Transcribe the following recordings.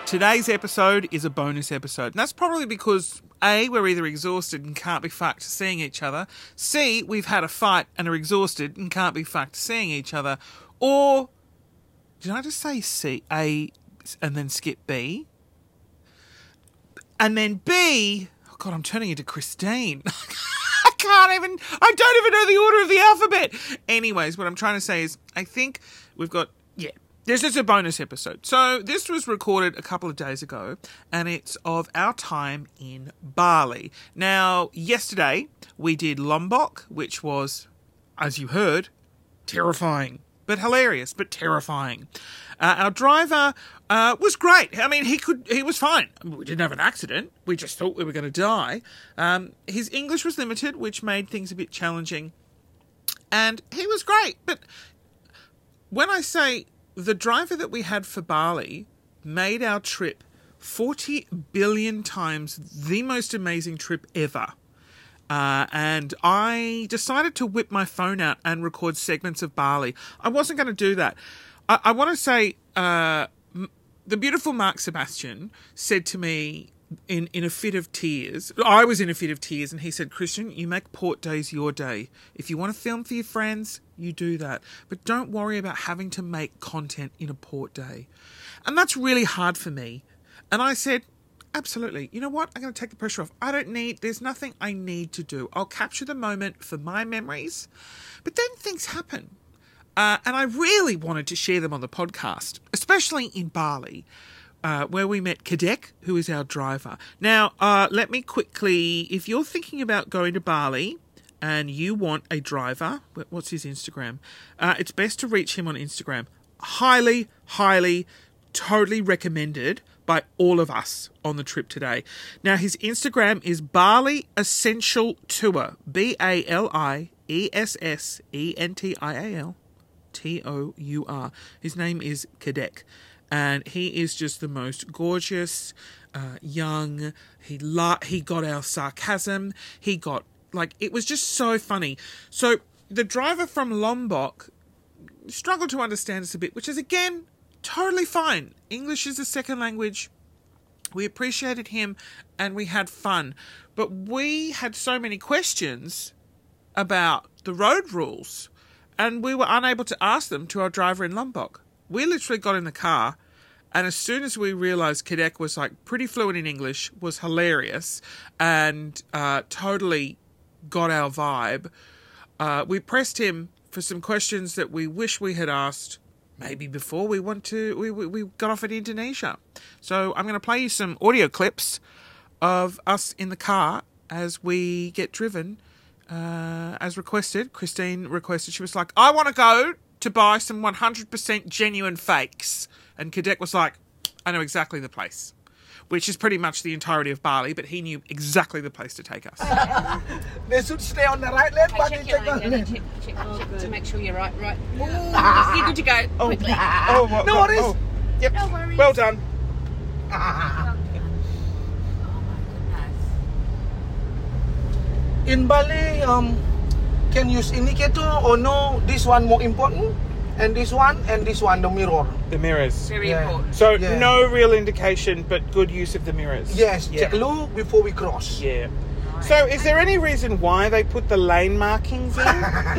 Today's episode is a bonus episode. And that's probably because A, we're either exhausted and can't be fucked seeing each other. C, we've had a fight and are exhausted and can't be fucked seeing each other. Or, did I just say C, A, and then skip B? And then B, oh God, I'm turning into Christine. I don't even know the order of the alphabet. Anyways, what I'm trying to say is, I think we've got, this is a bonus episode. So this was recorded a couple of days ago, and it's of our time in Bali. Now, yesterday we did Lombok, which was, as you heard, terrifying. But hilarious, but terrifying. Our driver was great. I mean, he was fine. We didn't have an accident. We just thought we were going to die. His English was limited, which made things a bit challenging. And he was great. But when I say the driver that we had for Bali made our trip 40 billion times the most amazing trip ever. And I decided to whip my phone out and record segments of Bali. I wasn't going to do that. I want to say the beautiful Mark Sebastian said to me in a fit of tears, I was in a fit of tears, and he said, Christian, you make port days your day. If you want to film for your friends, you do that. But don't worry about having to make content in a port day. And that's really hard for me. And I said, absolutely. You know what? I'm going to take the pressure off. There's nothing I need to do. I'll capture the moment for my memories. But then things happen. And I really wanted to share them on the podcast, especially in Bali, where we met Kadek, who is our driver. Now, let me quickly, if you're thinking about going to Bali and you want a driver, what's his Instagram? It's best to reach him on Instagram. Highly, totally recommended by all of us on the trip today. Now, his Instagram is Bali Essential Tour. BALIESSENTIAL TOUR. His name is Kadek, and he is just the most gorgeous, young. He got our sarcasm. He got, it was just so funny. So the driver from Lombok struggled to understand us a bit, which is, again, totally fine. English is a second language. We appreciated him and we had fun. But we had so many questions about the road rules, and we were unable to ask them to our driver in Lombok. We literally got in the car, and as soon as we realised Kadek was pretty fluent in English, was hilarious, and totally got our vibe, we pressed him for some questions that we wish we had asked maybe before we got off at Indonesia. So I'm going to play you some audio clips of us in the car as we get driven, as requested. Christine requested, she was like, I want to go to buy some 100% genuine fakes. And Kadek was like, I know exactly the place. Which is pretty much the entirety of Bali, but he knew exactly the place to take us. They should stay on the right lane, but they check on check to make sure you're right. You're good to go. Quickly. No worries. Oh, yep. No worries. Well done. Oh my goodness. In Bali, can use indicator or no? This one more important, and this one, the mirror. The mirrors. Very important. So no real indication, but good use of the mirrors. Yes, check low before we cross. Yeah. So is there any reason why they put the lane markings in?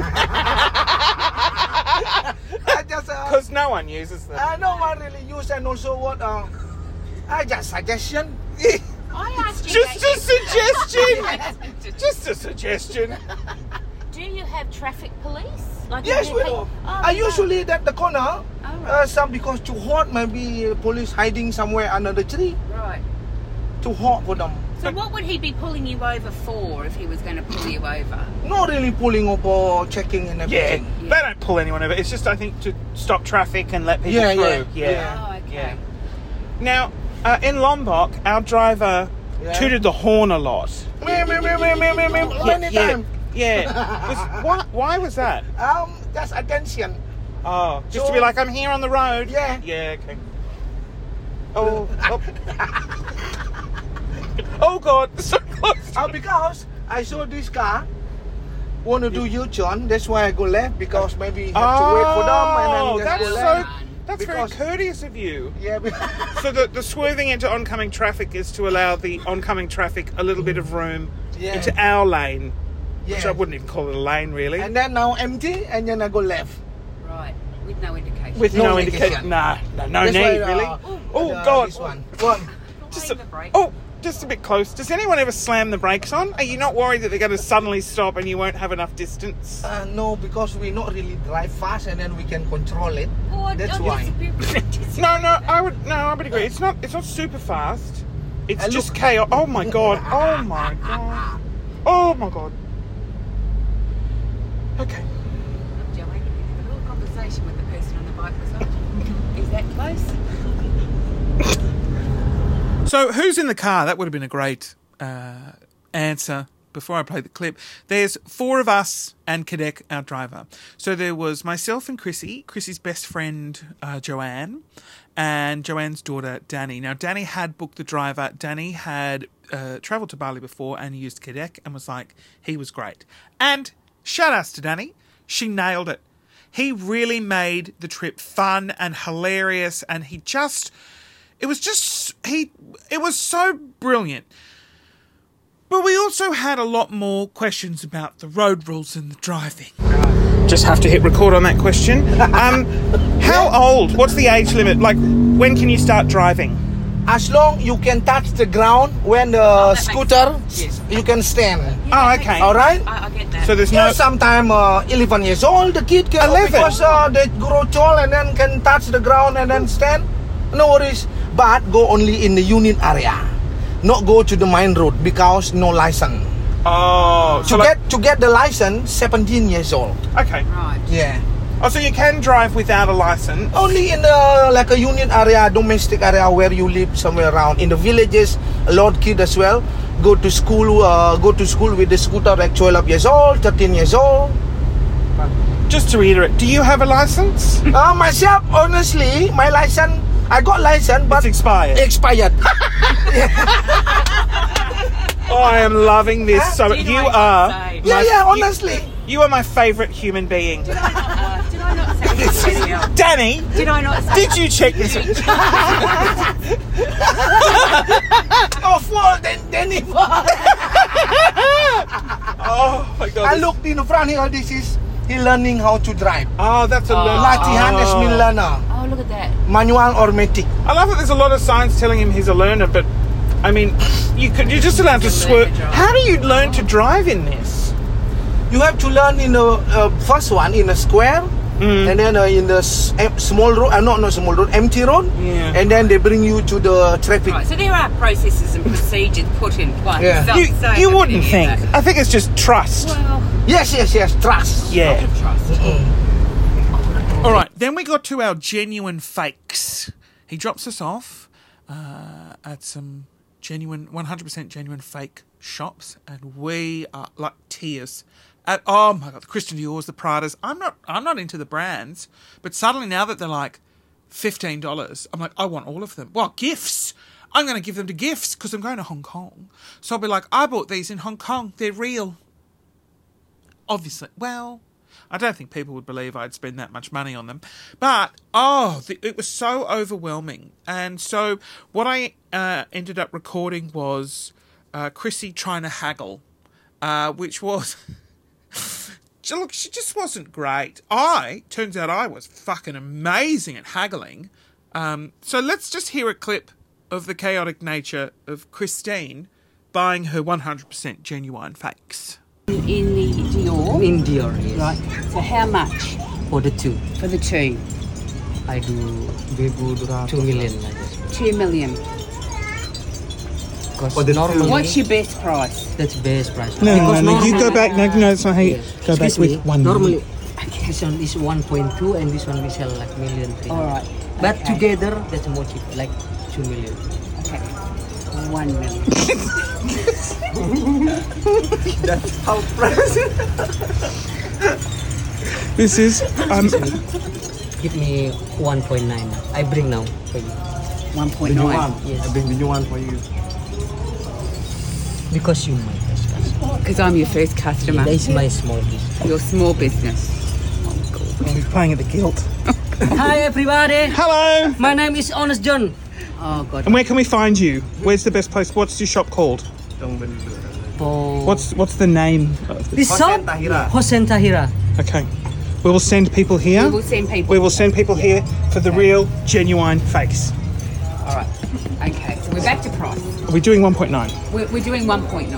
Because no one uses them. No one really use, and also what? Just suggestion. I asked you Just a suggestion. Just a suggestion. Do you have traffic police? Yes, we do. Usually at the corner, some because too hot, maybe police hiding somewhere under the tree. Right. Too hot for them. So what would he be pulling you over for if he was going to pull you over? Not really pulling over, checking and everything. Yeah, they don't pull anyone over. It's just, I think, to stop traffic and let people through. Yeah. Oh, okay. Now, in Lombok, our driver tooted the horn a lot. Anytime. Yeah. Why was that? Just attention. Oh, just to be like, I'm here on the road. Yeah. Yeah, okay. Oh. Oh God, so close. Because I saw this car want to do U-turn. That's why I go left, because maybe have to wait for them and then just go left. That's Because- very courteous of you. Yeah. So the swerving into oncoming traffic is to allow the oncoming traffic a little bit of room Yeah. into our lane, which Yeah. I wouldn't even call it a lane, really. And then now empty, and then I go left. Right. With no indication. With no no indication. indication. No That's need, why, really. Oh, God. This one. Go on. Just Playing the brake. just a bit close. Does anyone ever slam the brakes on? Are you not worried that they're going to suddenly stop and you won't have enough distance? No, because we not really drive fast, and then we can control it. Oh, That's why. No, I would agree. It's not super fast. It's And just look- chaos. Oh my god. Oh my god. Oh my god. Okay. Joanne, you can have a little conversation with the person on the bike beside you. Is that close? So who's in the car? That would have been a great answer. Before I play the clip, there's 4 of us and Kadek, our driver. So there was myself and Chrissy's best friend Joanne, and Joanne's daughter Danny. Now Danny had booked the driver. Danny had travelled to Bali before and used Kadek and was like, he was great. And shout outs to Danny, she nailed it. He really made the trip fun and hilarious, and it was so brilliant. But we also had a lot more questions about the road rules and the driving. Just have to hit record on that question. How old? What's the age limit? Like, when can you start driving? As long you can touch the ground when the that scooter, Yes. you can stand. Oh, okay. All right. I get that. So there's Yeah, no... sometime 11 years old, the kid can 11? because they grow tall and then can touch the ground and then stand. No worries. But go only in the union area, not go to the main road because no license. Oh, so To get the license, 17 years old. okay. Right. Yeah. Oh, so you can drive without a license. Only in the like a union area, domestic area where you live somewhere around. In the villages, a lot of kids as well go to school with the scooter at 12 years old, 13 years old. Just to reiterate, do you have a license? Myself, honestly, my license, I got license, but It's expired. expired. Oh, I am loving this. So Did you I not are... say? Yeah, honestly. You are my favourite human being. Did I not say anything else? Danny, Did I not say did you check this? Oh, for then if Oh my god. I looked in the front here, this is he learning how to drive. Oh, that's a learn. Latihan is learner, Oh, look at that. manual or matic. I love that there's a lot of signs telling him he's a learner, but I mean, you're just allowed to swerve. How do you learn to drive in this? You have to learn in the first one in a square, and then in the small road, not small road, empty road, Yeah. and then they bring you to the traffic. Right, so there are processes and procedures put in place. Yeah. So- You, so you I wouldn't hear think. that. I think it's just trust. Well, Yes, trust. Yeah. trust. All right, then we got to our genuine fakes. He drops us off at some genuine, 100% genuine fake shops, and we are like tears. Oh my god, the Christian Dior's, the Pradas. I'm not into the brands, but suddenly now that they're like $15, I'm like, I want all of them. Well, gifts. I'm going to give them to gifts because I'm going to Hong Kong. So I'll be like, I bought these in Hong Kong. They're real. Obviously, well, I don't think people would believe I'd spend that much money on them. But, it was so overwhelming. And so what I ended up recording was Chrissy trying to haggle, which was... Look, she just wasn't great. Turns out I was fucking amazing at haggling. So let's just hear a clip of the chaotic nature of Christine buying her 100% genuine fakes. In the Dior. In Dior, yes. Right. So how much For the two, for the two? I do 2 million like that. 2 million. Because normally, What's your best price? that's best price. No, Because you go back. No, it's not how you Yes. go back Excuse with me, one. Normally, this one is 1.2 and this one we sell like 1,300,000. All right. But Okay. together, that's more cheap, like 2 million. Okay. 1 million. How price? This is Give me 1.9. I bring now for you. 1.9. Yes. bring the new one for you. Because you my first customer. Because I'm your first customer. That is my small business. Your small business. he's playing at the guilt. Hi everybody. Hello. My name is Honest John. Oh God. And where can we find you? Where's the best place? What's your shop called? Oh. What's the name of This shop? Hossein Tahira. Okay. We will send people here. We will send people. We will send people here for the real, genuine fakes. All right. Okay. So we're back to price. Are we doing 1.9? We're doing 1.9.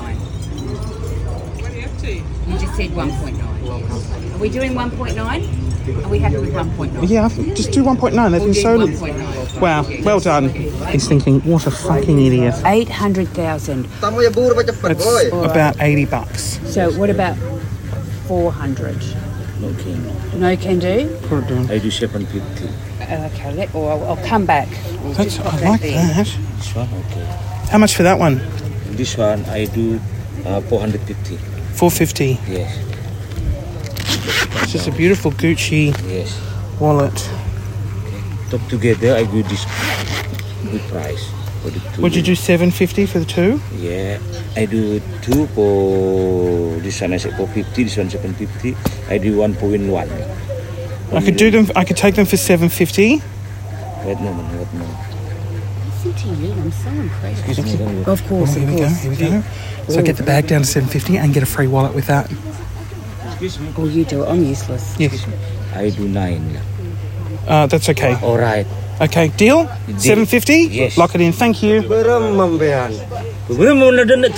You just said 1.9. Are we doing 1.9? Are we happy with 1.9? Yeah, just do 1.9. They've been so... 1.9. Wow, well done. He's thinking, what a fucking idiot. 800,000. That's about $80. So what about 400? No can. No can do? Put it down. I do 750. Okay, I'll come back. We'll That's, just pop I like there. that. This one, okay. How much for that one? This one I do 450. 450. Yes, It's just a beautiful Gucci yes. wallet. Top together I do this good price for the two. Would you do 750 for the two? Yeah, I do two for this one I said 450. This one 750. I do 1.1. I could do them. I could take them for 750. Wait moment. Listen to you, I'm so impressed. Excuse me. Of course, Here we go. Here we go. So get the bag down to 750 and get a free wallet with that. Excuse me. Oh, you do it. I'm useless. Yes. I do 9. That's okay. All right. Okay, deal? 750? Yes. Lock it in. Thank you. Oh. Oh no!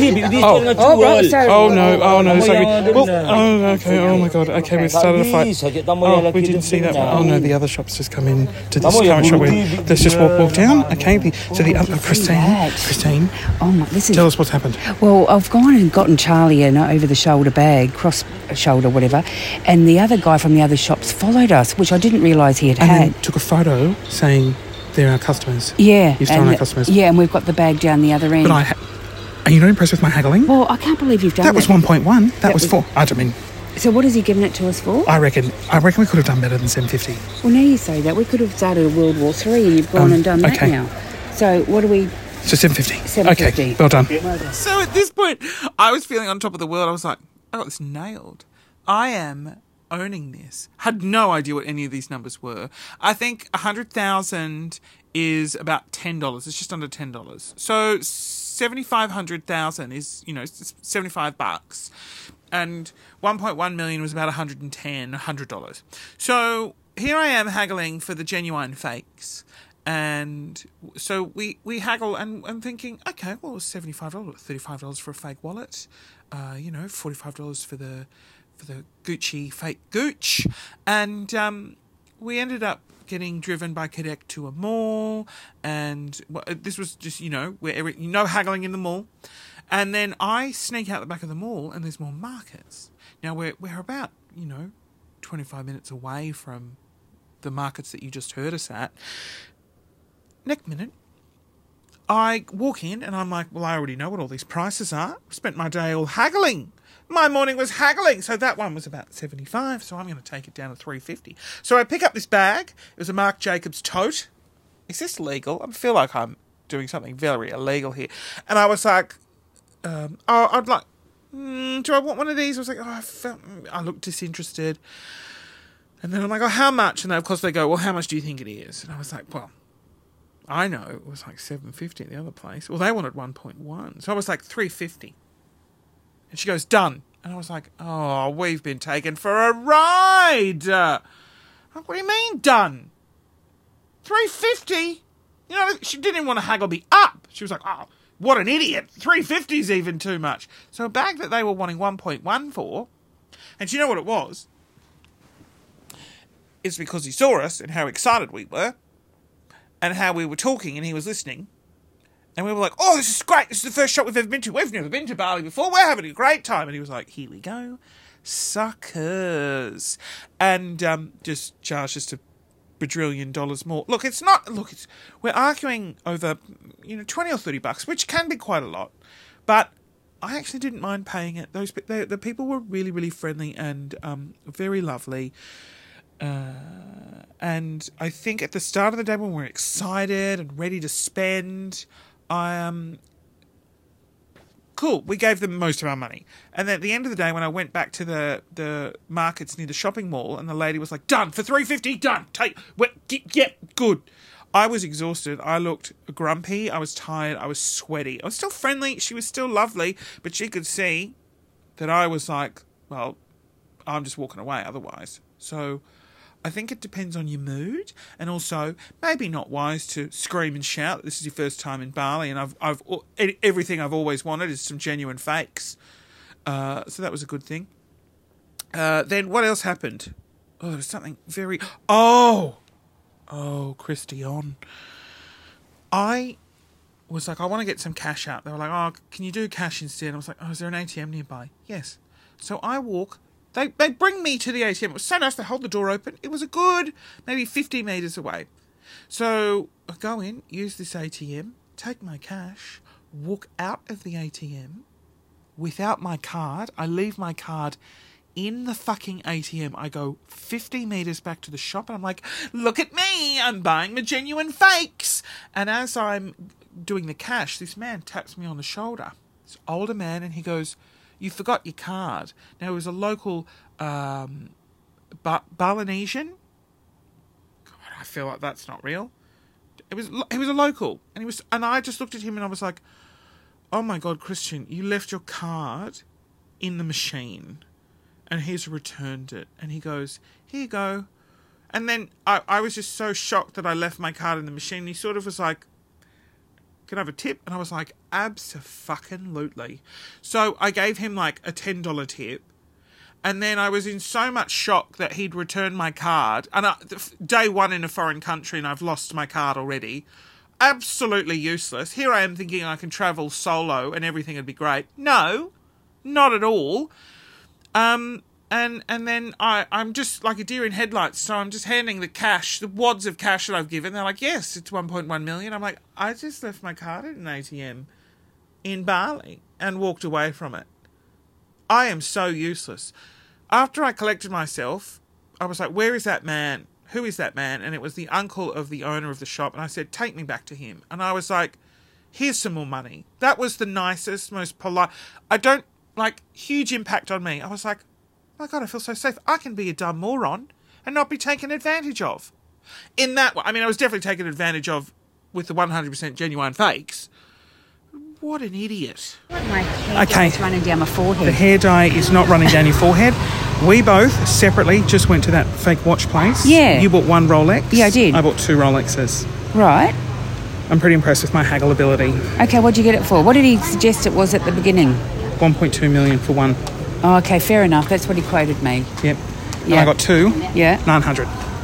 Oh no! Sorry. Well, oh okay. Oh my god. Okay, we've started a fight. Oh, we didn't see that one. Oh no! The other shop's just come in to this current shop. Let's just walk down. Okay. So the other Christine. Oh my, listen. Tell us what's happened. Well, I've gone and gotten Charlie an over-the-shoulder bag, cross-shoulder, whatever, and the other guy from the other shops followed us, which I didn't realise he had And had. then took a photo saying they're our customers. Yeah. You've stolen and our customers. Yeah, and we've got the bag down the other end. But are you not impressed with my haggling? Well, I can't believe you've done that. That was 1.1. That was was- 4. I don't mean. So what has he given it to us for? I reckon we could have done better than 750. Well, now you say that. We could have started a World War III and you've gone and done that okay. now. So what do we... So 750. 750. Okay, well done. So at this point, I was feeling on top of the world. I was like, I got this nailed. I am owning this. Had no idea what any of these numbers were. I think 100,000 is about $10. It's just under $10. So 7,500,000 is, $75. And 1.1 million was about $110. So here I am haggling for the genuine fakes. And so we haggle and I'm thinking, okay, well, it's $75, $35 for a fake wallet, $45 for the Gucci fake Gooch, and we ended up getting driven by Kadek to a mall, and this was just where no haggling in the mall, and then I sneak out the back of the mall and there's more markets. Now we're about 25 minutes away from the markets that you just heard us at. Next minute, I walk in and I'm like, well, I already know what all these prices are. Spent my day all haggling. My morning was haggling. So that one was about 75. So I'm going to take it down to 350. So I pick up this bag. It was a Marc Jacobs tote. Is this legal? I feel like I'm doing something very illegal here. And I was like, I'd like, do I want one of these? I was like, I looked disinterested. And then I'm like, how much? And then, of course, they go, well, how much do you think it is? And I was like, well, I know it was like 750 at the other place. Well, they wanted 1.1. So I was like 350. And she goes, done. And I was like, oh, we've been taken for a ride. Like, what do you mean done? 350? She didn't even want to haggle me up. She was like, oh, what an idiot. 350 is even too much. So a bag that they were wanting 1.1 for, and do you know what it was? It's because he saw us and how excited we were. And how we were talking and he was listening. And we were like, oh, this is great. This is the first shop we've ever been to. We've never been to Bali before. We're having a great time. And he was like, here we go. Suckers. And just charged us $1 bajillion more. Look, we're arguing over, $20 or $30, which can be quite a lot. But I actually didn't mind paying it. The people were really, really friendly and very lovely. And I think at the start of the day when we're excited and ready to spend, I cool. We gave them most of our money. And then at the end of the day, when I went back to the markets near the shopping mall, and the lady was like, done, for $3.50, done. Yep, good. I was exhausted. I looked grumpy. I was tired. I was sweaty. I was still friendly. She was still lovely, but she could see that I was like, well, I'm just walking away otherwise. So I think it depends on your mood, and also maybe not wise to scream and shout. This is your first time in Bali, and I've everything I've always wanted is some genuine fakes. So that was a good thing. Then what else happened? Oh, there was something very... Oh, Christian. I was like, I want to get some cash out. They were like, oh, can you do cash instead? I was like, oh, is there an ATM nearby? Yes. So I walk. They bring me to the ATM. It was so nice. They hold the door open. It was a good maybe 50 metres away. So I go in, use this ATM, take my cash, walk out of the ATM without my card. I leave my card in the fucking ATM. I go 50 metres back to the shop, and I'm like, look at me, I'm buying my genuine fakes. And as I'm doing the cash, this man taps me on the shoulder. This older man, and he goes, you forgot your card. Now, it was a local Balinesian. God, I feel like that's not real. He was a local, and I just looked at him and I was like, oh my God, Christian, you left your card in the machine. And he's returned it. And he goes, here you go. And then I was just so shocked that I left my card in the machine. He sort of was like, can I have a tip? And I was like, abso-fucking-lutely. So I gave him like a $10 tip. And then I was in so much shock that he'd returned my card. And day one in a foreign country, and I've lost my card already. Absolutely useless. Here I am thinking I can travel solo and everything would be great. No, not at all. And then I'm just like a deer in headlights, so I'm just handing the cash, the wads of cash that I've given. They're like, yes, it's 1.1 million. I'm like, I just left my card at an ATM in Bali and walked away from it. I am so useless. After I collected myself, I was like, where is that man? Who is that man? And it was the uncle of the owner of the shop. And I said, take me back to him. And I was like, here's some more money. That was the nicest, most polite. Huge impact on me. I was like, my God, I feel so safe. I can be a dumb moron and not be taken advantage of. In that way, I mean, I was definitely taken advantage of with the 100% genuine fakes. What an idiot. My hair dye is running down my forehead. The hair dye is not running down your forehead. We both separately just went to that fake watch place. Yeah. You bought one Rolex. Yeah, I did. I bought 2 Rolexes. Right. I'm pretty impressed with my haggle ability. Okay, what'd you get it for? What did he suggest it was at the beginning? 1.2 million for one. Oh, okay, fair enough. That's what he quoted me. Yep. And I got 2. Yeah. 900.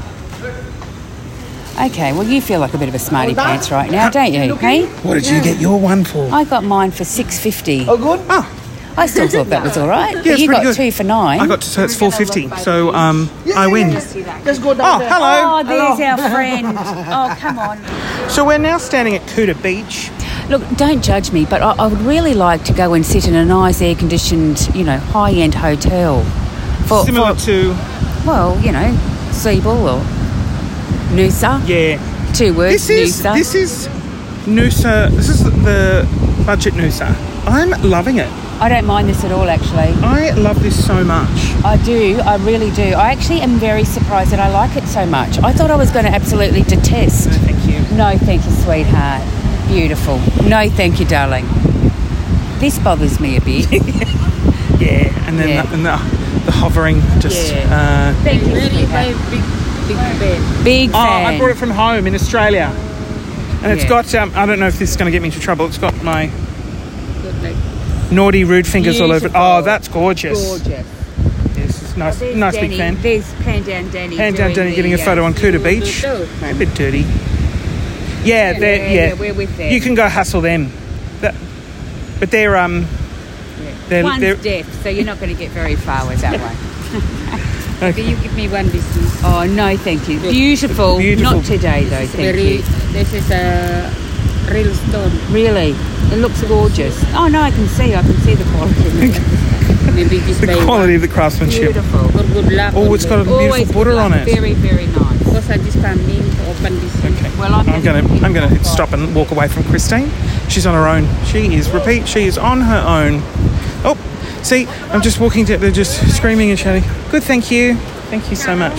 Okay, well, you feel like a bit of a smarty pants right now, don't you? Hey? What did you get your one for? I got mine for $6.50. Oh, good? Oh. I still thought that was all right. Yeah, But you got good. 2 for $9. So it's $4.50. So I win. Let's go down there. Hello. Oh, there's our friend. Oh, come on. So we're now standing at Kuta Beach. Look, don't judge me, but I would really like to go and sit in a nice air-conditioned, high-end hotel. Similar to... Well, Siebel or Noosa. Yeah. 2 words, Noosa. This is Noosa. This is the budget Noosa. I'm loving it. I don't mind this at all, actually. I love this so much. I do. I really do. I actually am very surprised that I like it so much. I thought I was going to absolutely detest. No, thank you. No, thank you, sweetheart. Beautiful. No, thank you, darling. This bothers me a bit. Yeah, and then the hovering just... Yeah. Thank you, sweetheart. Big fan. Big fan. I brought it from home in Australia. And it's got... I don't know if this is going to get me into trouble. It's got my naughty rude fingers all over it. Oh, that's gorgeous. Gorgeous. Yes, it's nice, There's nice Danny. big fan. There's Pan Down Danny. Hand down Danny getting a photo on Kuta Beach. A bit dirty. Yeah, we're with them. You can go hustle them. But they're One's deaf, so you're not going to get very far with that one. Okay, you give me one business. Oh, no, thank you. Beautiful. Beautiful. Not today, though, thank you. This is a real stone. Really? It looks gorgeous. Oh, no, I can see the quality. Maybe this the quality of the craftsmanship. Beautiful. For good luck. Oh, it's got a beautiful Buddha on it. Very, very nice. Because I just come in to open this. Okay. Well, I'm going to stop and walk away from Christine. She's on her own. She is on her own. Oh, see, I'm just walking to, they're just screaming and shouting. Good, thank you. Thank you so much.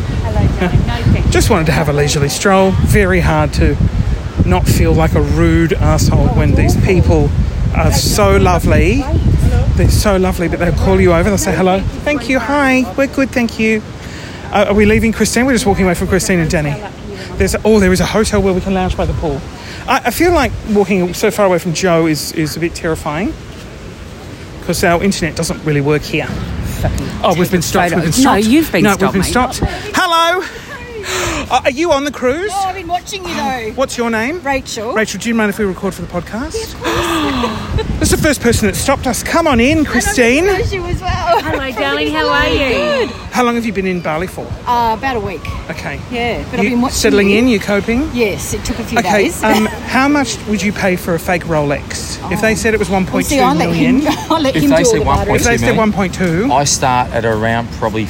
Just wanted to have a leisurely stroll. Very hard to not feel like a rude asshole when these people are so lovely. They're so lovely, but they'll call you over and they'll say hello. Thank you, hi, we're good, thank you. Are we leaving Christine? We're just walking away from Christine and Danny. There is a hotel where we can lounge by the pool. I feel like walking so far away from Joe is a bit terrifying because our internet doesn't really work here. Oh, we've been stopped. No, you've been stopped. No, we've been stopped. Hello. Are you on the cruise? Oh, I've been watching you though. What's your name? Rachel. Rachel, do you mind if we record for the podcast? Yeah, of course. That's the first person that stopped us. Come on in, Christine. I know you as well. Hello, darling. How are you? Good. How long have you been in Bali for? About a week. Okay. Yeah, but I've been watching settling you. in? You coping? Yes, it took a few Okay. days. How much would you pay for a fake Rolex if they said it was 1.2 Well, see, I'll million? I'll let If him they do say all the bartering. If they said 1.2, I start at around probably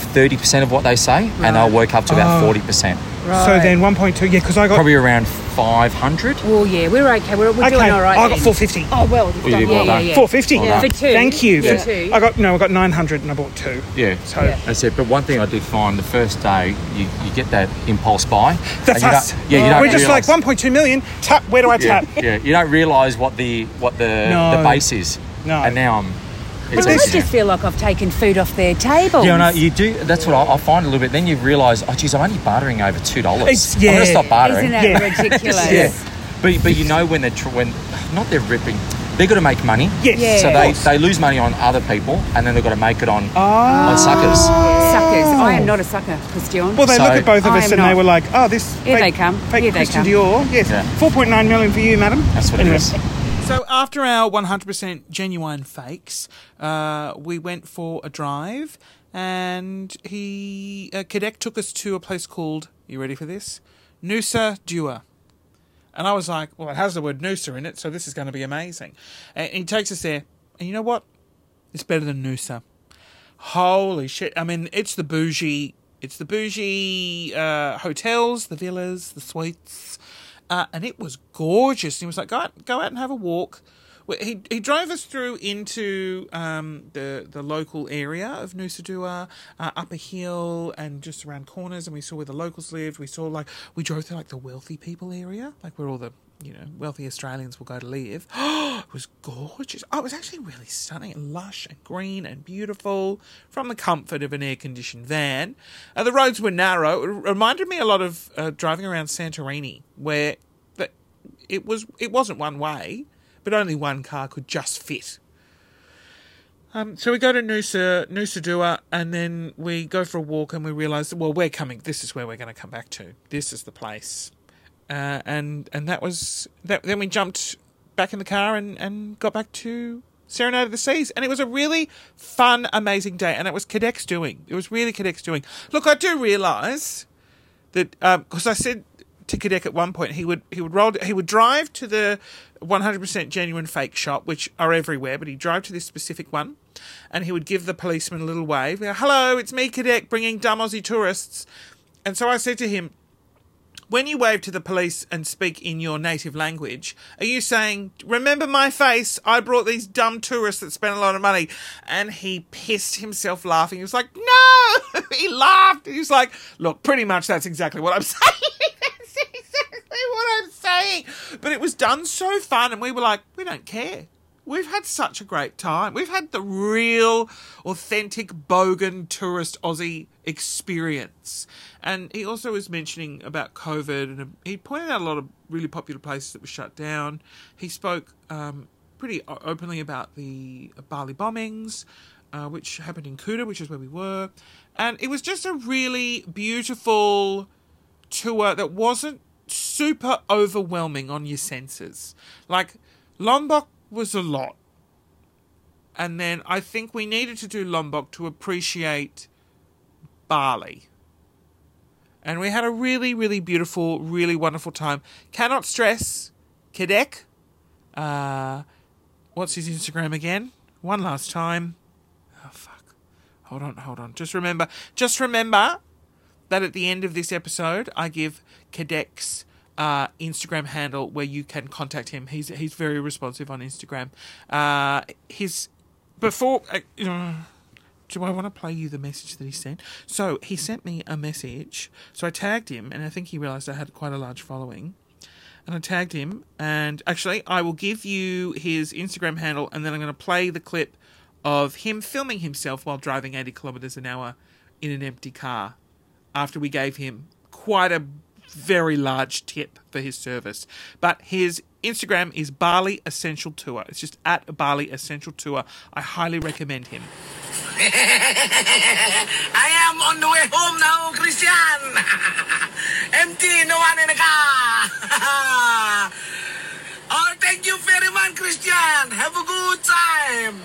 30% of what they say, and I'll work up to about 40%. so then 1.2. Yeah, because I got Probably around 500. Oh, yeah, we're okay. We're doing all right. I got then. 450. Oh, well, you've you done did well. well done. yeah. 450. Yeah. For two. Thank you. For For- two. I got 900 and I bought two. Yeah. So That's it. But one thing I did find the first day, you get that impulse buy. that's and you us. don't- you don't We're just realise- like 1.2 million. Tap. Where do I tap? Yeah, you don't realise what the No. base is. No. And now I'm. But I just feel like I've taken food off their table. Yeah, no, you do. That's what I find a little bit. Then you realise, oh, geez, I'm only bartering over $2. It's- I'm going yeah. to stop bartering. Isn't that ridiculous? Yeah. But you know when not they're ripping, they've got to make money. Yes. Yeah. So they lose money on other people, and then they've got to make it on suckers. Suckers. I am not a sucker, Christian. Well, they So- look at both of I us am and they not. were like, "Oh, this Here fake, they come. fake Here they Christian come. Dior." Yes, Yeah. 4.9 million for you, madam. That's what it is. So after our 100% genuine fakes, we went for a drive, and Kadek took us to a place called, you ready for this? Nusa Dua. And I was like, well, it has the word Noosa in it, so this is going to be amazing. And he takes us there, and you know what? It's better than Noosa. Holy shit. I mean, it's the bougie hotels, the villas, the suites, and it was gorgeous. He was like, go out and have a walk. Well, he drove us through into the local area of Nusa Dua, up a hill and just around corners, and we saw where the locals lived. We drove through like the wealthy people area, like where all the wealthy Australians will go to live. It was gorgeous. Oh, it was actually really stunning and lush and green and beautiful from the comfort of an air-conditioned van. The roads were narrow. It reminded me a lot of driving around Santorini, where it wasn't one way, but only one car could just fit. So we go to Nusa Dua, and then we go for a walk, and we realise, well, we're coming. This is where we're going to come back to. This is the place. And that was that. Then we jumped back in the car and got back to Serenade of the Seas, and it was a really fun, amazing day. And it was Kadek's doing. It was really Kadek's doing. Look, I do realise that because I said to Kadek at one point he would drive to the 100% genuine fake shop, which are everywhere, but he'd drive to this specific one, and he would give the policeman a little wave. Hello, it's me, Kadek, bringing dumb Aussie tourists. And so I said to him, when you wave to the police and speak in your native language, are you saying, remember my face? I brought these dumb tourists that spent a lot of money. And he pissed himself laughing. He was like, no! He laughed. He was like, look, pretty much that's exactly what I'm saying. That's exactly what I'm saying. But it was done so fun. And we were like, we don't care. We've had such a great time. We've had the real, authentic, bogan tourist Aussie experience. And he also was mentioning about COVID, and he pointed out a lot of really popular places that were shut down. He spoke pretty openly about the Bali bombings, which happened in Kuta, which is where we were. And it was just a really beautiful tour that wasn't super overwhelming on your senses. Like, Lombok was a lot. And then I think we needed to do Lombok to appreciate Bali. And we had a really, really beautiful, really wonderful time. Cannot stress, Kadek. What's his Instagram again? One last time. Oh, fuck. Hold on. Just remember that at the end of this episode, I give Kadek's Instagram handle where you can contact him. He's very responsive on Instagram. Do I want to play you the message that he sent? So he sent me a message. So I tagged him, and I think he realised I had quite a large following. And I tagged him, and actually I will give you his Instagram handle, and then I'm going to play the clip of him filming himself while driving 80 kilometres an hour in an empty car after we gave him quite a very large tip for his service. But his Instagram is Bali Essential Tour. It's just at Bali Essential Tour. I highly recommend him. I am on the way home now, Christian. Empty, no one in the car. Oh, thank you very much, Christian. Have a good time.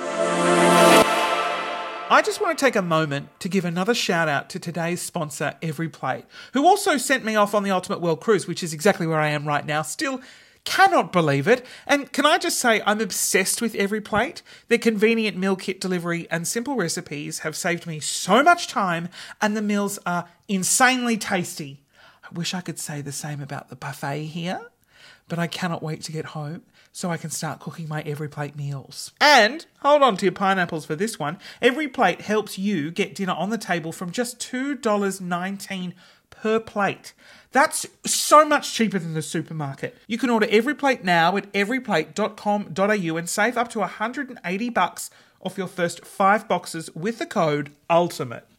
I just want to take a moment to give another shout out to today's sponsor, Every Plate, who also sent me off on the Ultimate World Cruise, which is exactly where I am right now. Still cannot believe it. And can I just say I'm obsessed with Every Plate? Their convenient meal kit delivery and simple recipes have saved me so much time, and the meals are insanely tasty. I wish I could say the same about the buffet here, but I cannot wait to get home so I can start cooking my Every Plate meals. And, hold on to your pineapples for this one, Every Plate helps you get dinner on the table from just $2.19 per plate. That's so much cheaper than the supermarket. You can order Every Plate now at everyplate.com.au and save up to $180 off your first 5 boxes with the code ULTIMATE.